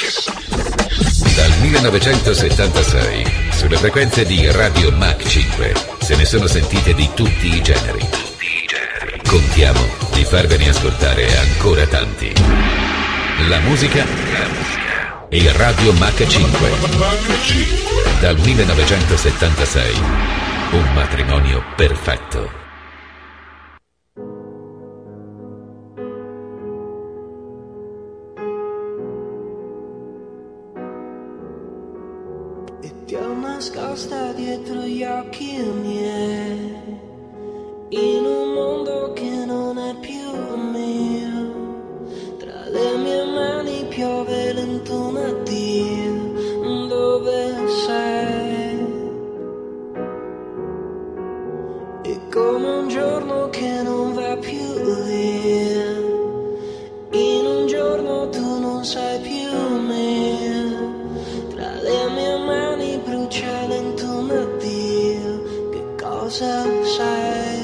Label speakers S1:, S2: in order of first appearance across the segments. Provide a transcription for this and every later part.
S1: Dal 1976, sulle frequenze di Radio Mach 5, se ne sono sentite di tutti i generi. Contiamo di farvene ascoltare ancora tanti. La musica e Radio Mach 5. Dal 1976, un matrimonio perfetto.
S2: Ti ho nascosta dietro gli occhi miei, in un mondo che non è più mio. Tra le mie mani piove lento un addio. Dove sei? È come un giorno che non va più via. In un giorno tu non sai più mia. Tra le mie mani brucia lento un addio. Che cosa sei?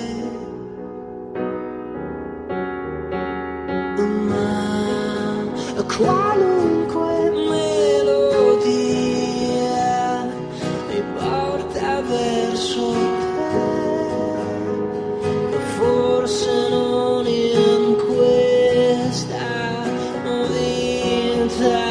S2: Ma qualunque melodia mi porta verso te, forse non in questa vita.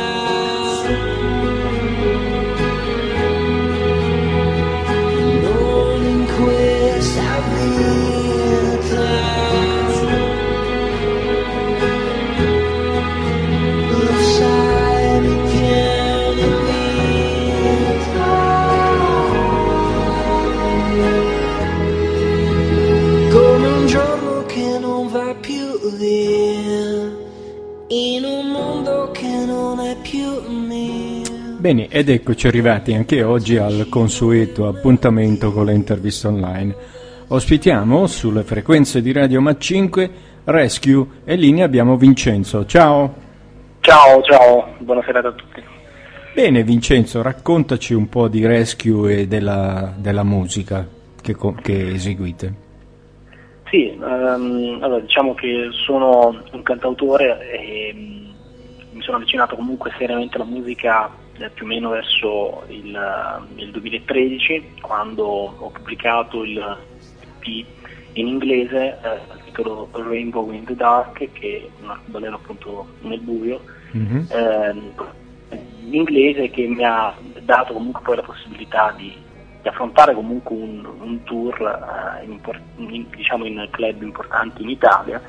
S2: In un mondo che non è più mio.
S3: Bene, ed eccoci arrivati anche oggi al consueto appuntamento con le interviste online. Ospitiamo sulle frequenze di Radio Mach 5 Rescue e in linea abbiamo Vincenzo. Ciao.
S4: Ciao, buonasera a tutti.
S3: Bene Vincenzo, raccontaci un po' di Rescue e della musica che eseguite.
S4: Sì, allora diciamo che sono un cantautore e mi sono avvicinato comunque seriamente alla musica più o meno verso il 2013, quando ho pubblicato il EP in inglese, il titolo Rainbow in the Dark, che è un arcobaleno appunto nel buio, in inglese, che mi ha dato comunque poi la possibilità di affrontare comunque un tour diciamo in club importanti in Italia,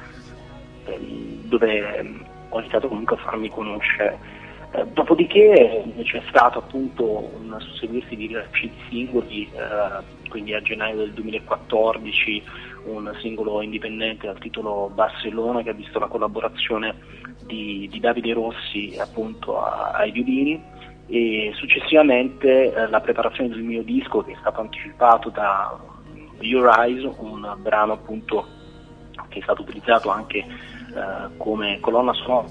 S4: dove ho iniziato comunque a farmi conoscere. Dopodiché c'è stato appunto un susseguirsi di usciti singoli, quindi a gennaio del 2014 un singolo indipendente dal titolo Barcellona, che ha visto la collaborazione di Davide Rossi appunto ai violini, e successivamente la preparazione del mio disco, che è stato anticipato da Your Eyes, un brano appunto che è stato utilizzato anche come colonna sonora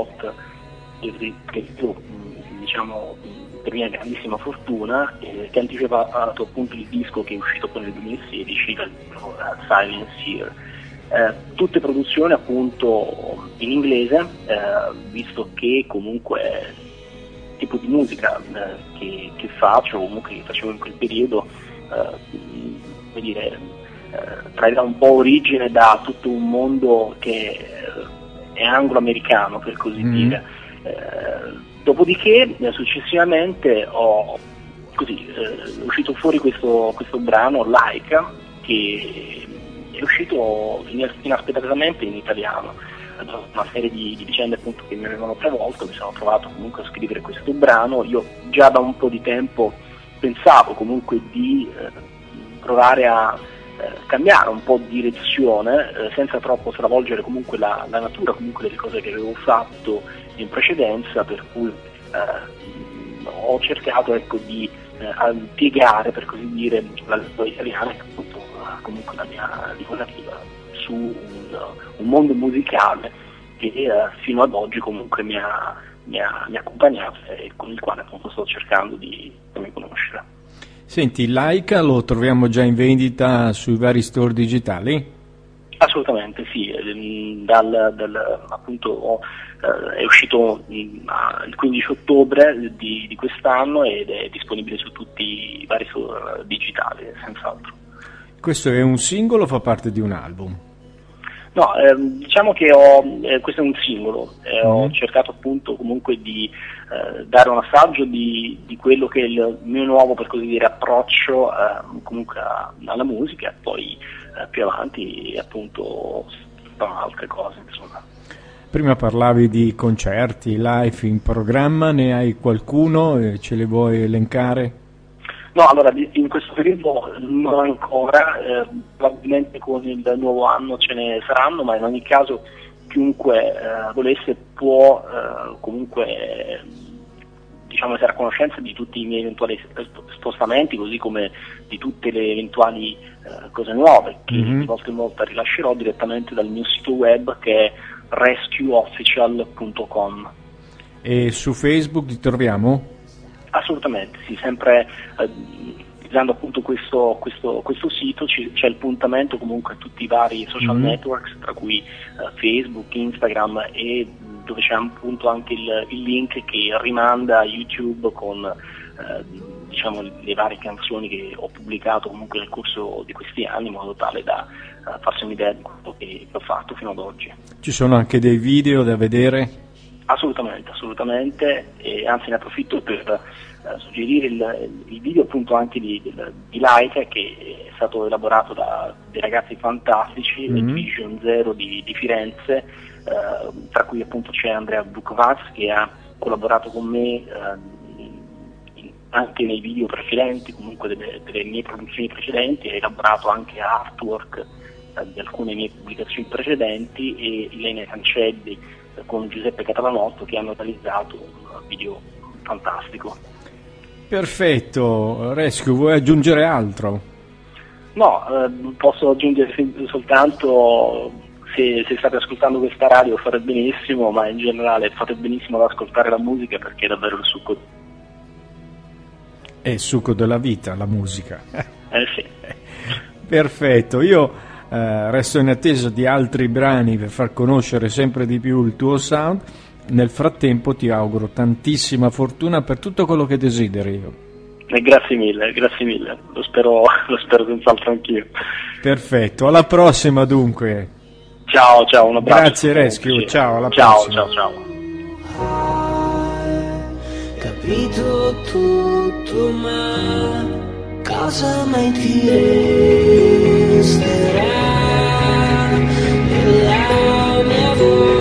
S4: che diciamo per mia grandissima fortuna, che ha anticipato appunto il disco che è uscito poi nel 2016, Silence Here. Tutte produzioni appunto in inglese, visto che comunque tipo di musica che faccio, comunque che facevo in quel periodo, come dire, trae un po' origine da tutto un mondo che è anglo-americano, per così dire. Dopodiché successivamente è uscito fuori questo brano Like, che è uscito inaspettatamente in italiano. Una serie di vicende appunto che mi avevano travolto, mi sono trovato comunque a scrivere questo brano. Io già da un po' di tempo pensavo comunque di provare a cambiare un po' di direzione, senza troppo stravolgere comunque la natura comunque delle cose che avevo fatto in precedenza, per cui ho cercato di piegare, per così dire, la lingua italiana, che appunto comunque la mia lavorativa, su un mondo musicale che fino ad oggi comunque mi ha accompagnato e con il quale appunto sto cercando di farmi conoscere.
S3: Senti, Laika lo troviamo già in vendita sui vari store digitali?
S4: Assolutamente sì, appunto è uscito il 15 ottobre di quest'anno ed è disponibile su tutti i vari store digitali, senz'altro.
S3: Questo è un singolo o fa parte di un album?
S4: No, diciamo che questo è un singolo, ho cercato appunto comunque di dare un assaggio di quello che è il mio nuovo, per così dire, approccio comunque alla musica, e poi più avanti appunto altre cose, insomma.
S3: Prima parlavi di concerti, live in programma, ne hai qualcuno? Ce li vuoi elencare?
S4: No, allora in questo periodo non ancora, probabilmente con il nuovo anno ce ne saranno, ma in ogni caso chiunque volesse può comunque diciamo essere a conoscenza di tutti i miei eventuali spostamenti, così come di tutte le eventuali cose nuove che di volta in volta rilascerò direttamente dal mio sito web, che è rescueofficial.com.
S3: E su Facebook ti troviamo?
S4: Assolutamente, sì, sempre utilizzando appunto questo sito c'è il puntamento comunque a tutti i vari social networks, tra cui Facebook, Instagram, e dove c'è appunto anche il link che rimanda a YouTube con diciamo le varie canzoni che ho pubblicato comunque nel corso di questi anni, in modo tale da farsi un'idea di quello che ho fatto fino ad oggi. Ci
S3: sono anche dei video da vedere?
S4: Assolutamente, e anzi ne approfitto per suggerire il video appunto anche di Laika, che è stato elaborato da dei ragazzi fantastici, Vision Zero di Firenze, tra cui appunto c'è Andrea Bukovac, che ha collaborato con me anche nei video precedenti, comunque delle mie produzioni precedenti, ha elaborato anche artwork di alcune mie pubblicazioni precedenti, e Ilenia Cancelli con Giuseppe Catalanotto, che hanno realizzato un video fantastico.
S3: Perfetto. Rescue, vuoi aggiungere altro?
S4: No, posso aggiungere soltanto, se state ascoltando questa radio fate benissimo, ma in generale fate benissimo ad ascoltare la musica, perché è davvero il succo.
S3: È il succo della vita, la musica.
S4: Sì.
S3: Perfetto, io resto in attesa di altri brani per far conoscere sempre di più il tuo sound. Nel frattempo ti auguro tantissima fortuna per tutto quello che desideri.
S4: Grazie mille, lo spero senz'altro anch'io.
S3: Perfetto, alla prossima dunque.
S4: Ciao, un abbraccio.
S3: Grazie Rescue, ciao, alla prossima.
S4: Ciao.
S2: Capito tutto, ma cosa mai ti resterà nella mia voce?